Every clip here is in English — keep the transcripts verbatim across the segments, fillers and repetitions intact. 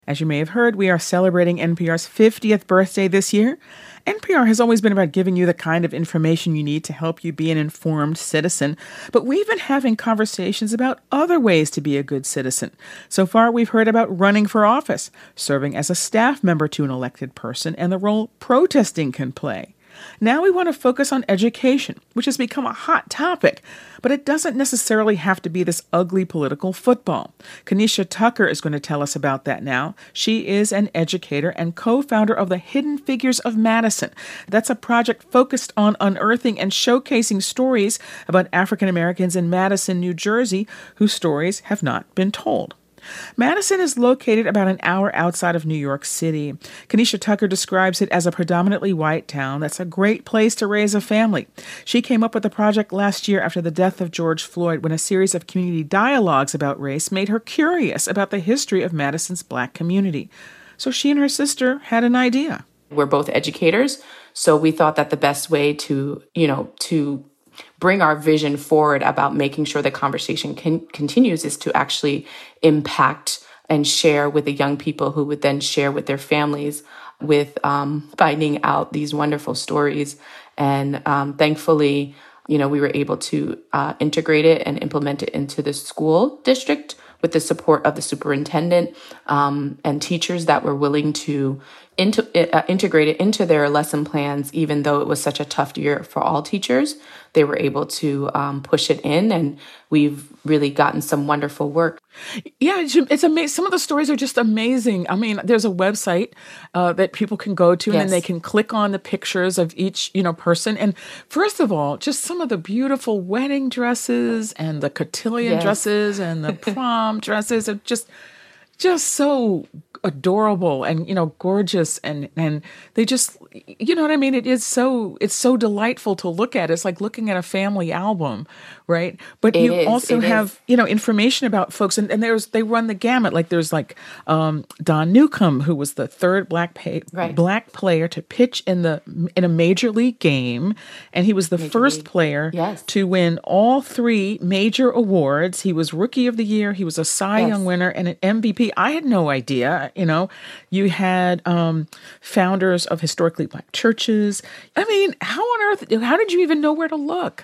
As you may have heard, we are celebrating N P R's fiftieth birthday this year. N P R has always been about giving you the kind of information you need to help you be an informed citizen, but we've been having conversations about other ways to be a good citizen. So far, we've heard about running for office, serving as a staff member to an elected person, and the role protesting can play. Now we want to focus on education, which has become a hot topic, but it doesn't necessarily have to be this ugly political football. Kenesha Tucker is going to tell us about that now. She is an educator and co-founder of the Hidden Figures of Madison. That's a project focused on unearthing and showcasing stories about African Americans in Madison, New Jersey, whose stories have not been told. Madison is located about an hour outside of New York City. Kenesha Tucker describes it as a predominantly white town that's a great place to raise a family. She came up with the project last year after the death of George Floyd, when a series of community dialogues about race made her curious about the history of Madison's Black community. So she and her sister had an idea. We're both educators, so we thought that the best way to, you know, to bring our vision forward about making sure the conversation can, continues is to actually impact and share with the young people who would then share with their families with um, finding out these wonderful stories. And um, thankfully, you know, we were able to uh, integrate it and implement it into the school district with the support of the superintendent um, and teachers that were willing to into, uh, integrate it into their lesson plans, even though it was such a tough year for all teachers. They were able to um, push it in, and we've really gotten some wonderful work. Yeah, it's, it's amazing. Some of the stories are just amazing. I mean, there's a website uh, that people can go to, and Yes. then they can click on the pictures of each, you know, person. And first of all, just some of the beautiful wedding dresses and the cotillion Yes. dresses and the prom dresses are just, just so adorable and, you know, gorgeous. And, and they just, you know what I mean? It is so, it's so delightful to look at. It's like looking at a family album, right? But It you is, also it have, is. you know, information about folks, and, and there's, they run the gamut. Like there's like, um, Don Newcomb, who was the third black pay, Right. black player to pitch in the, in a major league game. And he was the Major first league. player Yes. to win all three major awards. He was Rookie of the Year. He was a Cy Yes. Young winner and an M V P. I had no idea. You know, you had um, founders of historically black churches. I mean, how on earth, how did you even know where to look?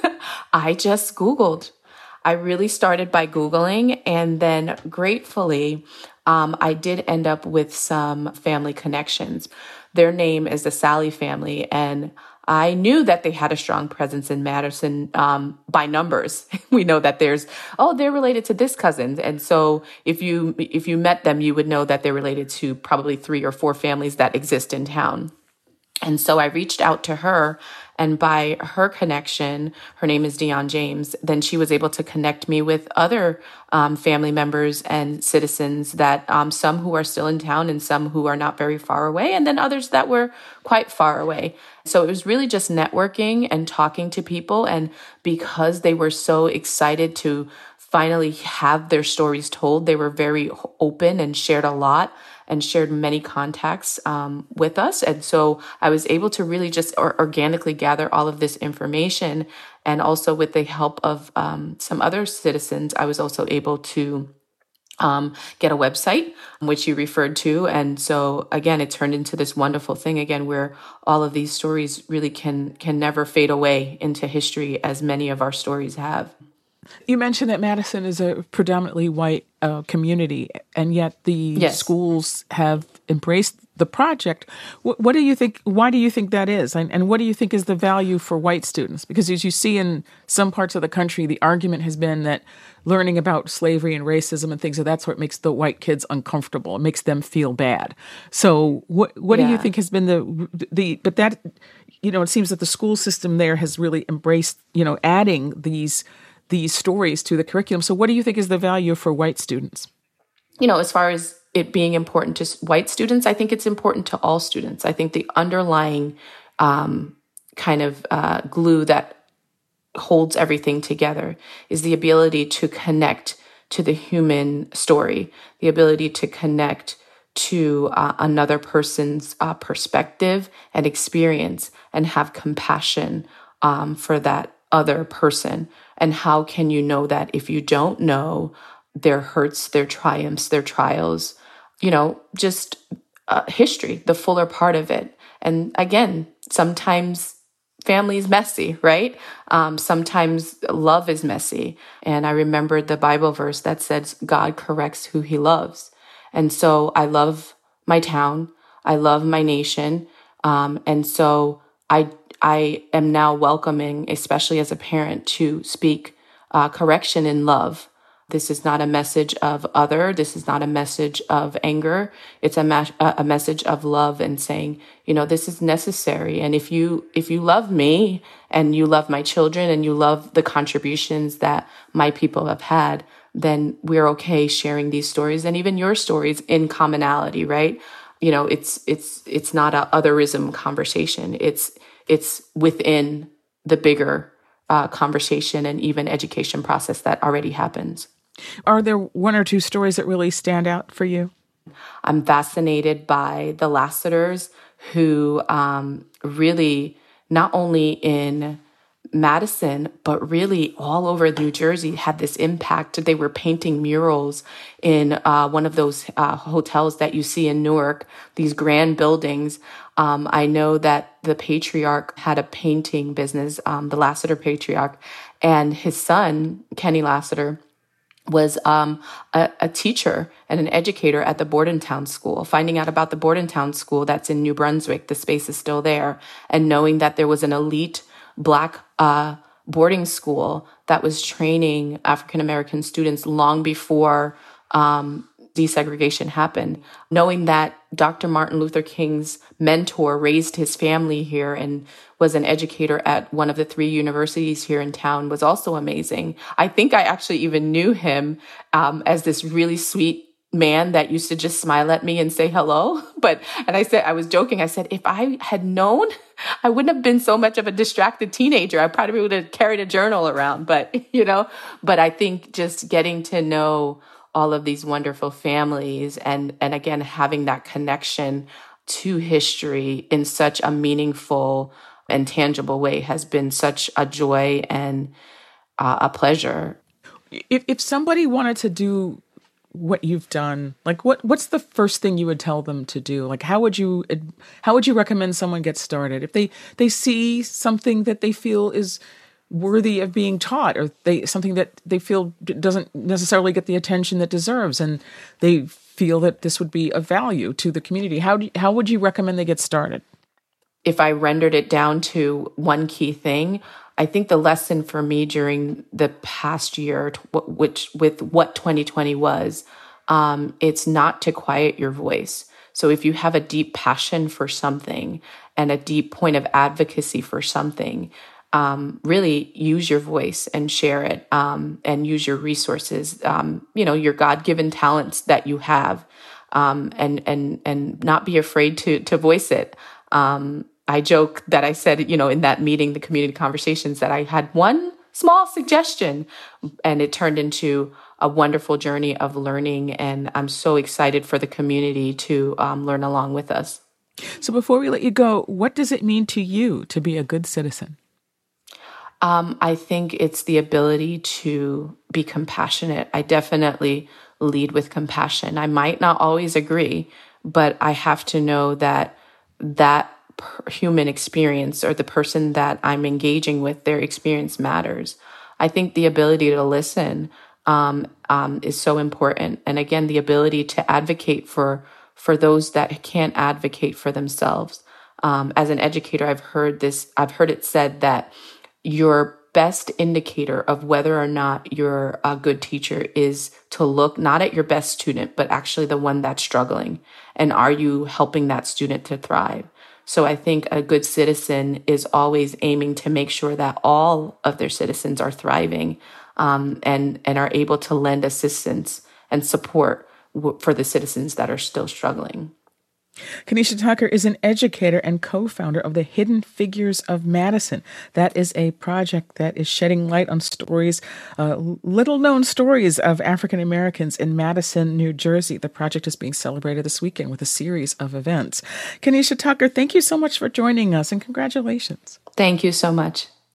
I just Googled. I really started by Googling, and then gratefully, um, I did end up with some family connections. Their name is the Sally family, and I knew that they had a strong presence in Madison um, by numbers. We know that there's, oh, they're related to this cousin. And so if you if you met them, you would know that they're related to probably three or four families that exist in town. And so I reached out to her, and by her connection, her name is Dion James, then she was able to connect me with other um, family members and citizens that um, some who are still in town and some who are not very far away, and then others that were quite far away. So it was really just networking and talking to people. And because they were so excited to finally have their stories told, they were very open and shared a lot and shared many contacts um, with us. And so I was able to really just or- organically gather all of this information. And also with the help of um, some other citizens, I was also able to um, get a website, which you referred to. And so again, it turned into this wonderful thing again, where all of these stories really can can never fade away into history, as many of our stories have. You mentioned that Madison is a predominantly white uh, community, and yet the Yes. schools have embraced the project. What, what do you think? Why do you think that is? And, and what do you think is the value for white students? Because as you see in some parts of the country, the argument has been that learning about slavery and racism and things of that sort makes the white kids uncomfortable. It makes them feel bad. So what what do you Yeah. think has been the the? But that, you know, it seems that the school system there has really embraced, you know, adding these. these stories to the curriculum. So what do you think is the value for white students? You know, as far as it being important to s- white students, I think it's important to all students. I think the underlying um, kind of uh, glue that holds everything together is the ability to connect to the human story, the ability to connect to uh, another person's uh, perspective and experience, and have compassion um, for that other person. And how can you know that if you don't know their hurts, their triumphs, their trials, you know, just uh, history, the fuller part of it. And again, sometimes family is messy, right? Um, sometimes love is messy. And I remembered the Bible verse that says God corrects who he loves. And so I love my town. I love my nation. Um, and so I, I am now welcoming, especially as a parent, to speak uh, correction in love. This is not a message of other. This is not a message of anger. It's a, ma- a message of love and saying, you know, this is necessary. And if you, if you love me and you love my children and you love the contributions that my people have had, then we're okay sharing these stories and even your stories in commonality, right? You know, it's, it's, it's not a otherism conversation. It's, it's within the bigger uh, conversation and even education process that already happens. Are there one or two stories that really stand out for you? I'm fascinated by the Lasseters, who um, really, not only in Madison, but really all over New Jersey, had this impact. They were painting murals in uh, one of those uh, hotels that you see in Newark, these grand buildings. Um, I know that the patriarch had a painting business, um, the Lasseter patriarch, and his son, Kenny Lasseter, was um, a, a teacher and an educator at the Bordentown School. Finding out about the Bordentown School that's in New Brunswick, the space is still there, and knowing that there was an elite Black uh, boarding school that was training African-American students long before um, desegregation happened. Knowing that Doctor Martin Luther King's mentor raised his family here and was an educator at one of the three universities here in town was also amazing. I think I actually even knew him um, as this really sweet man that used to just smile at me and say hello. But, and I said, I was joking. I said, if I had known, I wouldn't have been so much of a distracted teenager. I probably would have carried a journal around, but, you know, but I think just getting to know all of these wonderful families and, and again, having that connection to history in such a meaningful and tangible way has been such a joy and uh, a pleasure. If if somebody wanted to do what you've done, like what what's the first thing you would tell them to do? Like how would you how would you recommend someone get started if they they see something that they feel is worthy of being taught, or they something that they feel doesn't necessarily get the attention that deserves, and they feel that this would be of value to the community? How do you, how would you recommend they get started? If I rendered it down to one key thing, I think the lesson for me during the past year, which with what twenty twenty was, um, it's not to quiet your voice. So if you have a deep passion for something and a deep point of advocacy for something, um, really use your voice and share it, um, and use your resources, um, you know, your God-given talents that you have, um, and and and not be afraid to to voice it. Um, I joke that I said, you know, in that meeting, the community conversations, that I had one small suggestion and it turned into a wonderful journey of learning. And I'm so excited for the community to um, learn along with us. So before we let you go, what does it mean to you to be a good citizen? Um, I think it's the ability to be compassionate. I definitely lead with compassion. I might not always agree, but I have to know that that human experience, or the person that I'm engaging with, their experience matters. I think the ability to listen um, um, is so important. And again, the ability to advocate for for those that can't advocate for themselves. Um, as an educator, I've heard this, I've heard it said that your best indicator of whether or not you're a good teacher is to look not at your best student, but actually the one that's struggling. And are you helping that student to thrive? So I think a good citizen is always aiming to make sure that all of their citizens are thriving, um, and, and are able to lend assistance and support w- for the citizens that are still struggling. Kenesha Tucker is an educator and co-founder of the Hidden Figures of Madison. That is a project that is shedding light on stories, uh, little-known stories of African Americans in Madison, New Jersey. The project is being celebrated this weekend with a series of events. Kenesha Tucker, thank you so much for joining us, and congratulations. Thank you so much.